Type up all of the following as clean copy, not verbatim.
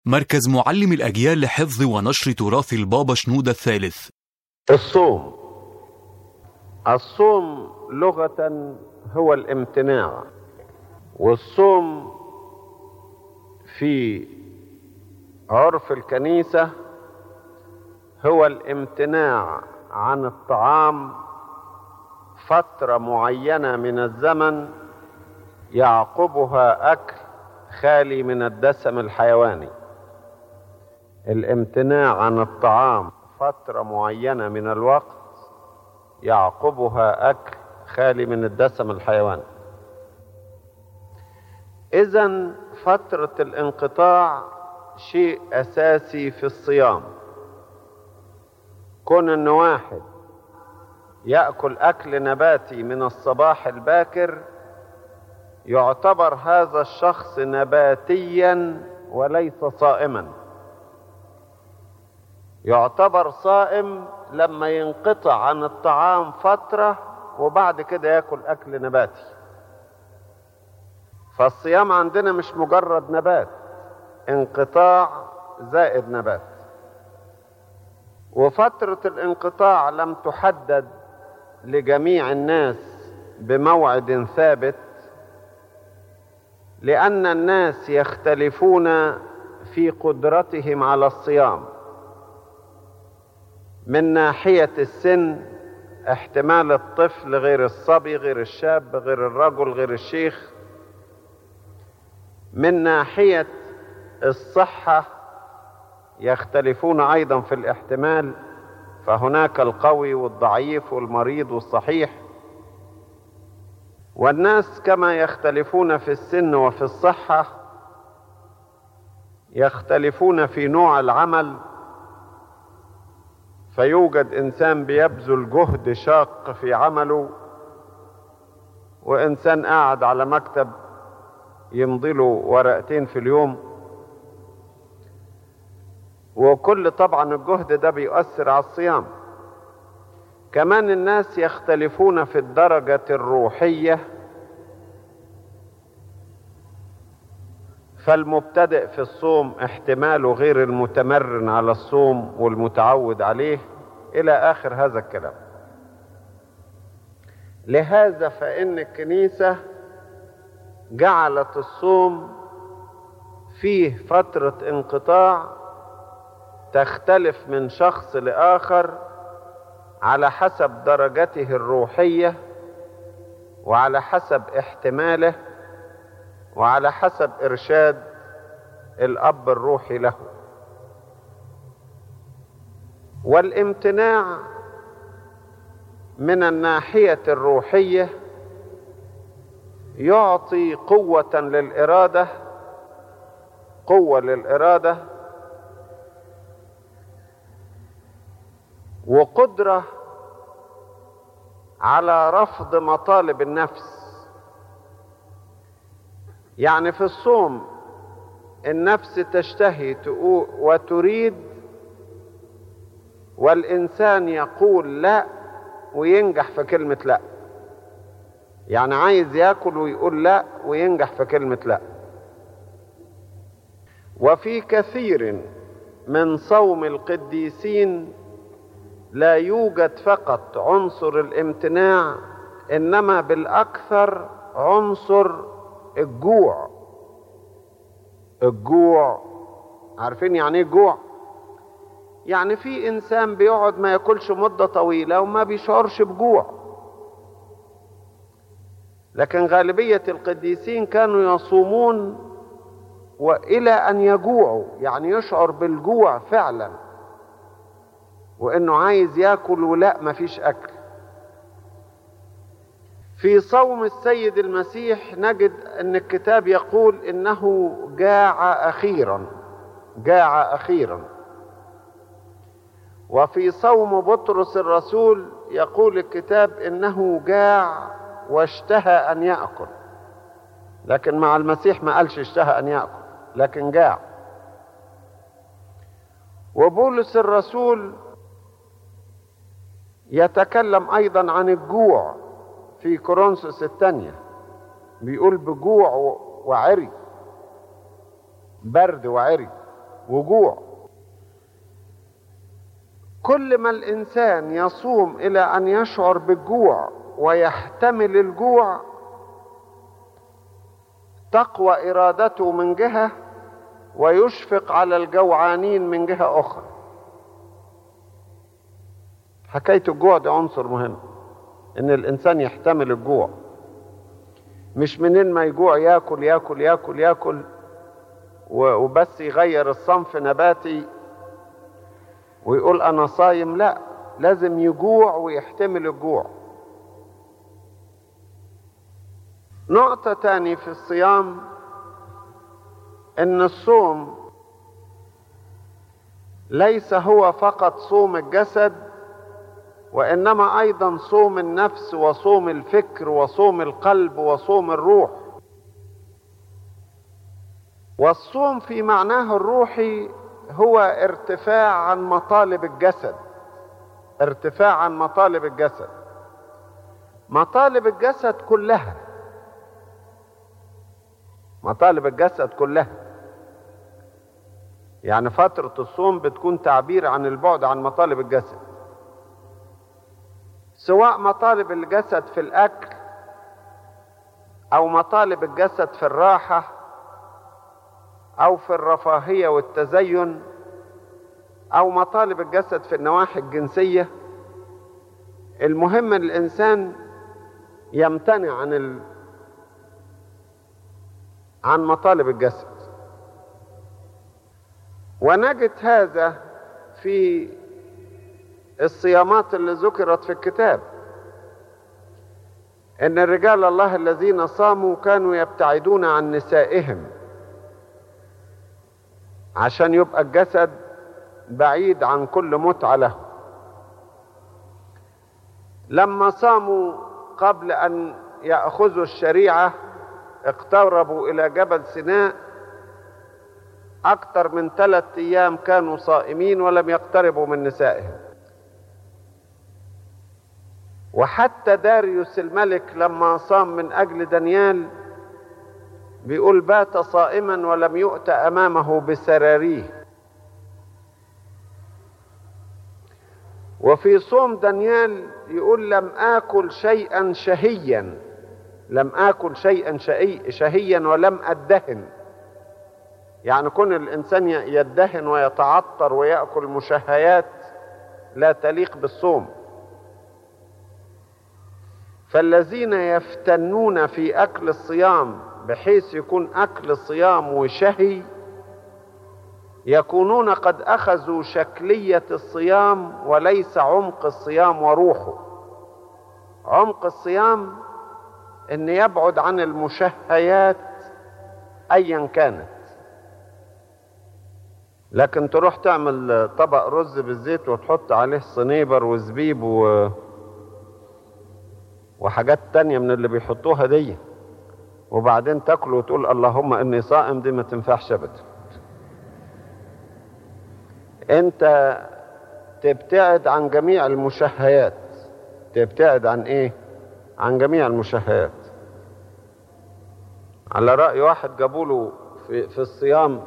مركز معلم الأجيال لحفظ ونشر تراث البابا شنودة الثالث. الصوم لغة هو الامتناع، والصوم في عرف الكنيسة هو الامتناع عن الطعام فترة معينة من الزمن يعقبها أكل خالي من الدسم الحيواني. الامتناع عن الطعام فترة معينة من الوقت يعقبها أكل خالي من الدسم الحيواني. إذن فترة الانقطاع شيء أساسي في الصيام. كون إن واحد يأكل أكل نباتي من الصباح الباكر يعتبر هذا الشخص نباتيا وليس صائما. يعتبر صائم لما ينقطع عن الطعام فترة وبعد كده يأكل أكل نباتي. فالصيام عندنا مش مجرد نبات، انقطاع زائد نبات. وفترة الانقطاع لم تحدد لجميع الناس بموعد ثابت، لأن الناس يختلفون في قدرتهم على الصيام. من ناحية السن، احتمال الطفل غير الصبي، غير الشاب، غير الرجل، غير الشيخ. من ناحية الصحة يختلفون أيضا في الاحتمال، فهناك القوي والضعيف والمريض والصحيح. والناس كما يختلفون في السن وفي الصحة يختلفون في نوع العمل. فيوجد إنسان بيبذل جهد شاق في عمله، وإنسان قاعد على مكتب يمضي له ورقتين في اليوم. وكل طبعا الجهد ده بيؤثر على الصيام. كمان الناس يختلفون في الدرجة الروحية، فالمبتدئ في الصوم احتماله غير المتمرن على الصوم والمتعود عليه إلى آخر هذا الكلام. لهذا فإن الكنيسة جعلت الصوم فيه فترة انقطاع تختلف من شخص لآخر على حسب درجته الروحية، وعلى حسب احتماله، وعلى حسب إرشاد الأب الروحي له. والامتناع من الناحية الروحية يعطي قوة للإرادة، قوة للإرادة وقدرة على رفض مطالب النفس. يعني في الصوم النفس تشتهي وتريد، والإنسان يقول لا وينجح في كلمة لا. يعني عايز يأكل ويقول لا وينجح في كلمة لا. وفي كثير من صوم القديسين لا يوجد فقط عنصر الامتناع، إنما بالأكثر عنصر الجوع. الجوع، عارفين يعني ايه الجوع؟ يعني في إنسان بيقعد ما ياكلش مدة طويلة وما بيشعرش بجوع. لكن غالبية القديسين كانوا يصومون وإلى أن يجوعوا، يعني يشعر بالجوع فعلا، وإنه عايز ياكل ولا ما فيش أكل. في صوم السيد المسيح نجد أن الكتاب يقول إنه جاع أخيرا، جاع أخيرا. وفي صوم بطرس الرسول يقول الكتاب إنه جاع واشتهى أن يأكل. لكن مع المسيح ما قالش اشتهى أن يأكل، لكن جاع. وبولس الرسول يتكلم أيضا عن الجوع في كورنثوس الثانية، بيقول بجوع وعري، برد وعري. وجوع. كل ما الإنسان يصوم إلى أن يشعر بالجوع ويحتمل الجوع تقوى إرادته من جهة ويشفق على الجوعانين من جهة أخرى. حكاية الجوع دي عنصر مهم، إن الإنسان يحتمل الجوع، مش منين ما يجوع ياكل ياكل ياكل ياكل وبس يغير الصنف نباتي ويقول أنا صايم. لا، لازم يجوع ويحتمل الجوع. نقطة تاني في الصيام، إن الصوم ليس هو فقط صوم الجسد، وإنما أيضا صوم النفس وصوم الفكر وصوم القلب وصوم الروح. والصوم في معناه الروحي هو ارتفاع عن مطالب الجسد، ارتفاع عن مطالب الجسد، مطالب الجسد كلها، مطالب الجسد كلها. يعني فترة الصوم بتكون تعبير عن البعد عن مطالب الجسد، سواء مطالب الجسد في الأكل أو مطالب الجسد في الراحة أو في الرفاهية والتزين أو مطالب الجسد في النواحي الجنسية. المهم الإنسان يمتنع عن مطالب الجسد. ونجد هذا في الصيامات اللي ذكرت في الكتاب، إن الرجال الله الذين صاموا كانوا يبتعدون عن نسائهم عشان يبقى الجسد بعيد عن كل متعة له. لما صاموا قبل أن يأخذوا الشريعة اقتربوا إلى جبل سيناء، أكثر من 3 أيام كانوا صائمين ولم يقتربوا من نسائهم. وحتى داريوس الملك لما صام من أجل دانيال بيقول بات صائما ولم يؤت أمامه بسراريه. وفي صوم دانيال يقول لم آكل شيئا شهيا، لم آكل شيئا شهيا ولم أدهن. يعني كون الإنسان يدهن ويتعطر ويأكل مشهيات لا تليق بالصوم. فالذين يفتنون في أكل الصيام بحيث يكون أكل الصيام وشهي يكونون قد أخذوا شكلية الصيام وليس عمق الصيام وروحه. عمق الصيام إن يبعد عن المشهيات أيا كانت. لكن تروح تعمل طبق رز بالزيت وتحط عليه صنيبر وزبيب وحاجات تانية من اللي بيحطوها دي، وبعدين تاكل وتقول اللهم إني صائم، دي ما تنفعش أبدا. أنت تبتعد عن جميع المشهيات. تبتعد عن إيه؟ عن جميع المشهيات. على رأي واحد جابوله في الصيام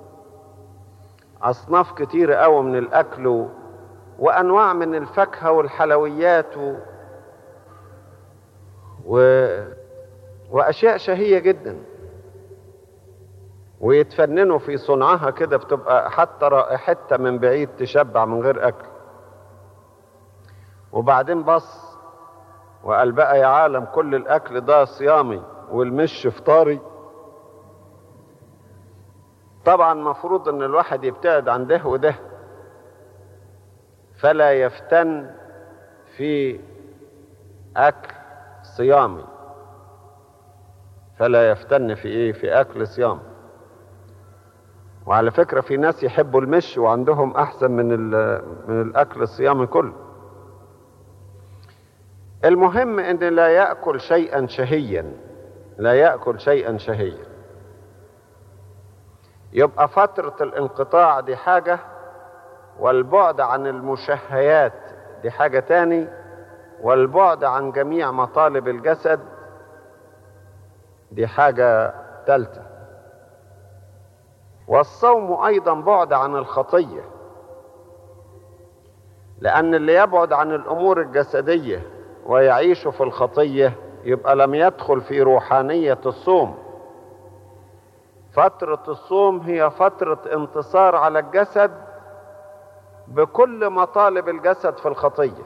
أصناف كتيرة قوي من الأكل وأنواع من الفاكهة والحلويات وأشياء شهية جدا، ويتفننوا في صنعها كده، بتبقى حتى رائحتها من بعيد تشبع من غير أكل. وبعدين بص وقال بقى يا عالم كل الأكل ده صيامي والمش فطاري. طبعا مفروض ان الواحد يبتعد عن ده وده، فلا يفتن في أكل صيامي، فلا يفتن في ايه؟ في أكل صيام. وعلى فكرة في ناس يحبوا المش وعندهم أحسن من الأكل الصيامي كله. المهم ان لا يأكل شيئا شهيا، لا يأكل شيئا شهيا. يبقى فترة الانقطاع دي حاجة، والبعد عن المشهيات دي حاجة تاني، والبعد عن جميع مطالب الجسد دي حاجة تالتة. والصوم أيضا بعد عن الخطية، لأن اللي يبعد عن الأمور الجسدية ويعيش في الخطية يبقى لم يدخل في روحانية الصوم. فترة الصوم هي فترة انتصار على الجسد بكل مطالب الجسد في الخطية.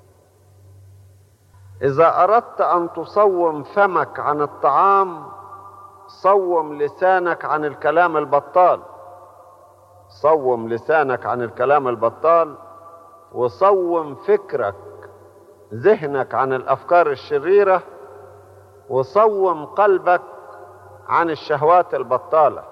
إذا أردت أن تصوم فمك عن الطعام، صوم لسانك عن الكلام البطال. صوم لسانك عن الكلام البطال، وصوم فكرك ذهنك عن الأفكار الشريرة، وصوم قلبك عن الشهوات البطالة.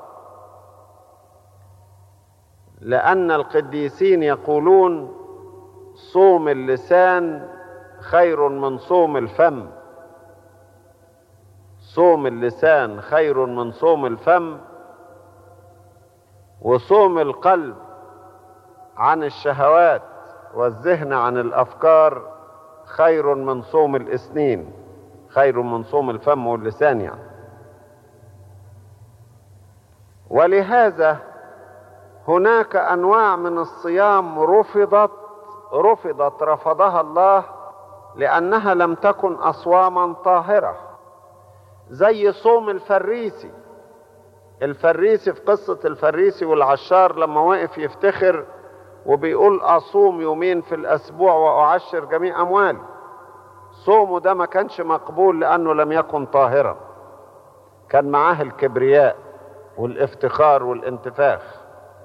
لأن القديسين يقولون صوم اللسان خير من صوم الفم. صوم اللسان خير من صوم الفم، وصوم القلب عن الشهوات والذهن عن الأفكار خير من صوم الإثنين، خير من صوم الفم واللسان يعني. ولهذا هناك أنواع من الصيام رفضها الله لأنها لم تكن أصواما طاهرة، زي صوم الفريسي. الفريسي في قصة الفريسي والعشار لما وقف يفتخر وبيقول أصوم يومين في الأسبوع وأعشر جميع أموالي، صومه ده ما كانش مقبول لأنه لم يكن طاهرا، كان معاه الكبرياء والافتخار والانتفاخ.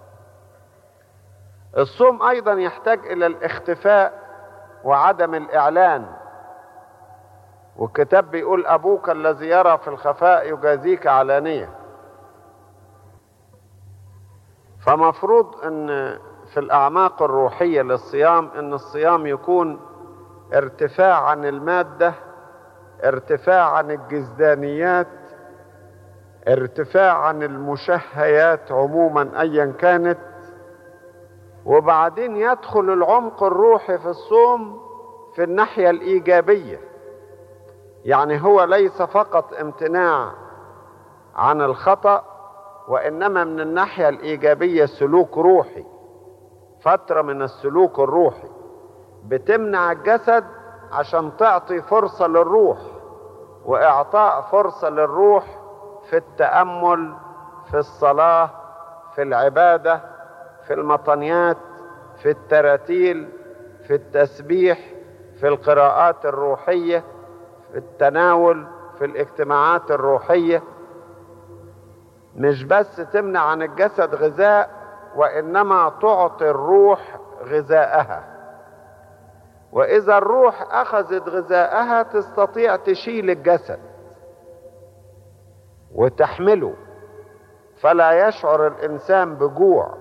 الصوم أيضا يحتاج إلى الاختفاء وعدم الإعلان، والكتاب بيقول أبوك الذي يرى في الخفاء يجازيك علانية. فمفروض أن في الأعماق الروحية للصيام أن الصيام يكون ارتفاع عن المادة، ارتفاع عن الجزدانيات، ارتفاع عن المشهيات عموما أيا كانت، وبعدين يدخل العمق الروحي في الصوم في الناحية الإيجابية. يعني هو ليس فقط امتناع عن الخطأ، وإنما من الناحية الإيجابية سلوك روحي، فترة من السلوك الروحي بتمنع الجسد عشان تعطي فرصة للروح، وإعطاء فرصة للروح في التأمل، في الصلاة، في العبادة، في المطنيات، في التراتيل، في التسبيح، في القراءات الروحية، في التناول، في الاجتماعات الروحية. مش بس تمنع عن الجسد غذاء، وإنما تعطي الروح غذاءها. وإذا الروح أخذت غذاءها تستطيع تشيل الجسد وتحمله، فلا يشعر الإنسان بجوع.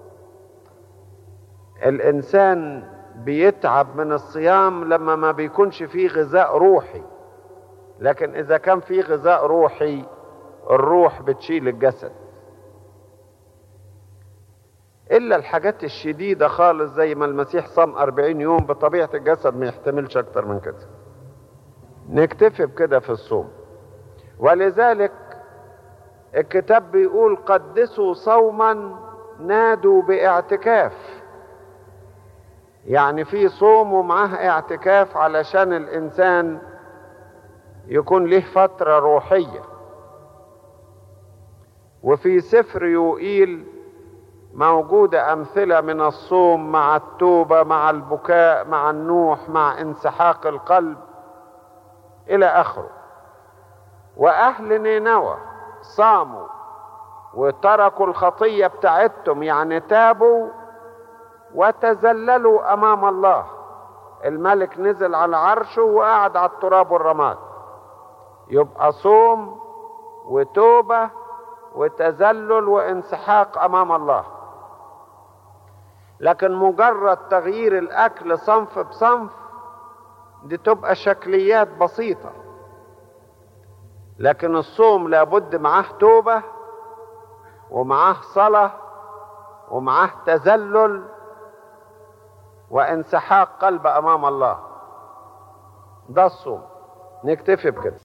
الإنسان بيتعب من الصيام لما ما بيكونش فيه غذاء روحي، لكن إذا كان فيه غذاء روحي الروح بتشيل الجسد. إلا الحاجات الشديدة خالص زي ما المسيح صام 40 يوم، بطبيعة الجسد ما يحتملش أكتر من كده. نكتفي بكده في الصوم. ولذلك الكتاب بيقول قدسوا صوما نادوا باعتكاف. يعني في صوم ومعاه اعتكاف علشان الإنسان يكون له فترة روحية. وفي سفر يوئيل موجودة أمثلة من الصوم مع التوبة، مع البكاء، مع النوح، مع انسحاق القلب إلى آخره. وأهل نينوى صاموا وتركوا الخطية بتاعتهم، يعني تابوا وتذللوا أمام الله. الملك نزل على عرشه وقعد على التراب والرماد. يبقى صوم وتوبة وتذلل وانسحاق أمام الله. لكن مجرد تغيير الأكل صنف بصنف دي تبقى شكليات بسيطة. لكن الصوم لابد معاه توبة ومعاه صلاة ومعاه تذلل وانسحاق قلب أمام الله. ده الصوم. نكتفي بكده.